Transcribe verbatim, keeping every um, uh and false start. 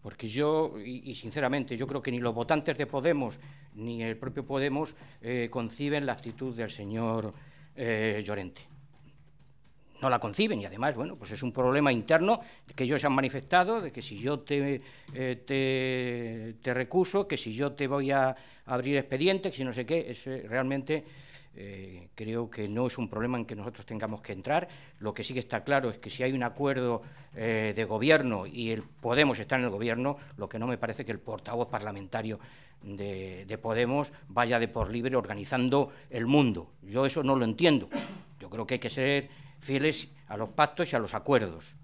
Porque yo, y, y sinceramente, yo creo que ni los votantes de Podemos ni el propio Podemos eh, conciben la actitud del señor eh, Llorente. No la conciben y además, bueno, pues es un problema interno que ellos han manifestado, de que si yo te, eh, te, te recuso, que si yo te voy a abrir expediente, que si no sé qué, es eh, realmente eh, creo que no es un problema en que nosotros tengamos que entrar. Lo que sí que está claro es que si hay un acuerdo eh, de gobierno y el Podemos está en el gobierno, lo que no me parece que el portavoz parlamentario de, de Podemos vaya de por libre organizando el mundo. Yo eso no lo entiendo. Yo creo que hay que ser fieles a los pactos y a los acuerdos.